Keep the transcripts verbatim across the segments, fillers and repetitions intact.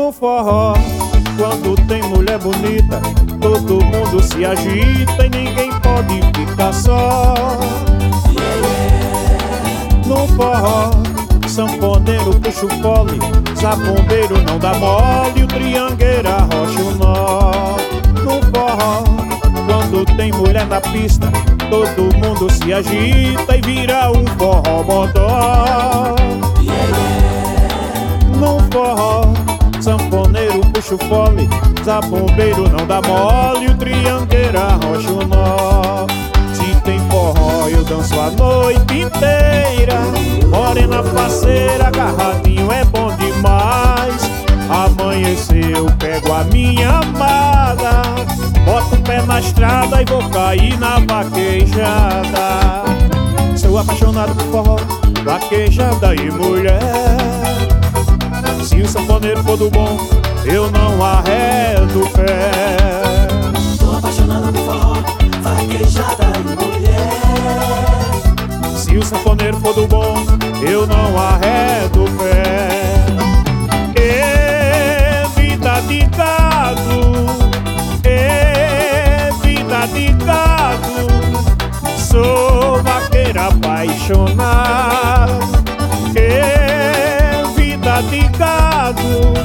No forró, quando tem mulher bonita, todo mundo se agita e ninguém pode ficar só. No forró, sanfoneiro puxa o fole, zabumbeiro não dá mole, o triangueiro arrocha o nó. No forró, quando tem mulher na pista, todo mundo se agita e vira um forró bodó. No forró, sanfoneiro puxa o fole, zabumbeiro não dá mole, o triangueiro arrocha o nó. Se tem forró eu danço a noite inteira, morena parceira, agarradinho é bom demais. Amanheceu, pego a minha amada, boto o pé na estrada e vou cair na vaquejada. Sou apaixonado por forró, vaquejada e mulher. Se o sanfoneiro for do bom, eu não arredo o pé. Sou apaixonado por forró, vaquejada e mulher. Se o sanfoneiro for do bom, eu não arredo o pé. É vida de gado, é vida de gado. Sou vaqueiro apaixonado. É vida de gado,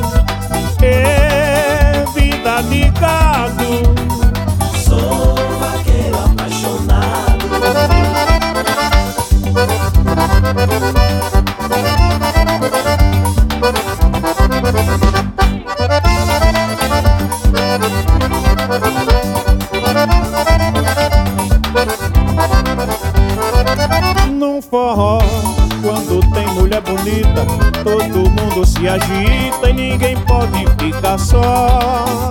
é vida de gado. Sou vaqueiro apaixonado. Num forró, quando tem mulher bonita, todo mundo se agita e ninguém pode ficar só.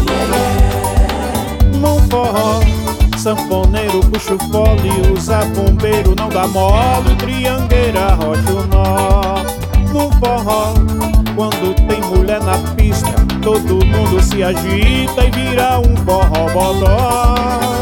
Num forró, sanfoneiro puxa o fole, o zabumbeiro não dá mole, o triangueiro arrocha o nó. No forró, quando tem mulher na pista, todo mundo se agita e vira um forró bodó.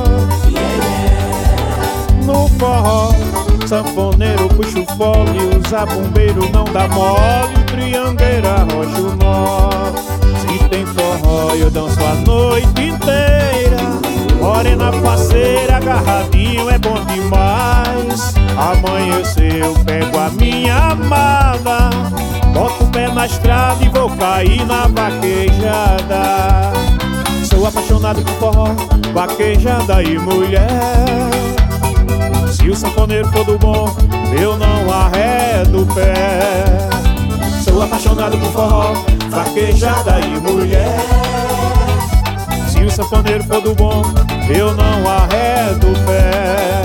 No forró, sanfoneiro puxa o fole, o zabumbeiro não dá mole, o triangueiro arrocha o nó. Se tem forró eu danço a noite inteira, morena parceira, agarradinho é bom demais. Amanheceu, pego a minha amada, boto o pé na estrada e vou cair na vaquejada. Sou apaixonado por forró, vaquejada e mulher. Se o sanfoneiro for do bom, eu não arredo o pé. Sou apaixonado por forró, vaquejada e mulher. Se o sanfoneiro for do bom, eu não arredo o pé.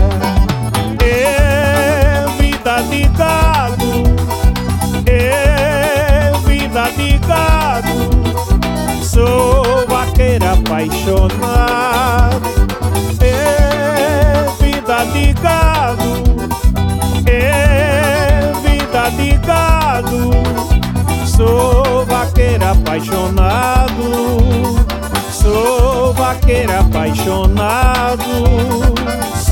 É vida de gado, é vida de gado. Sou vaqueiro apaixonado. É vida de gado, é vida de gado. Sou vaqueiro apaixonado. Sou vaqueiro apaixonado.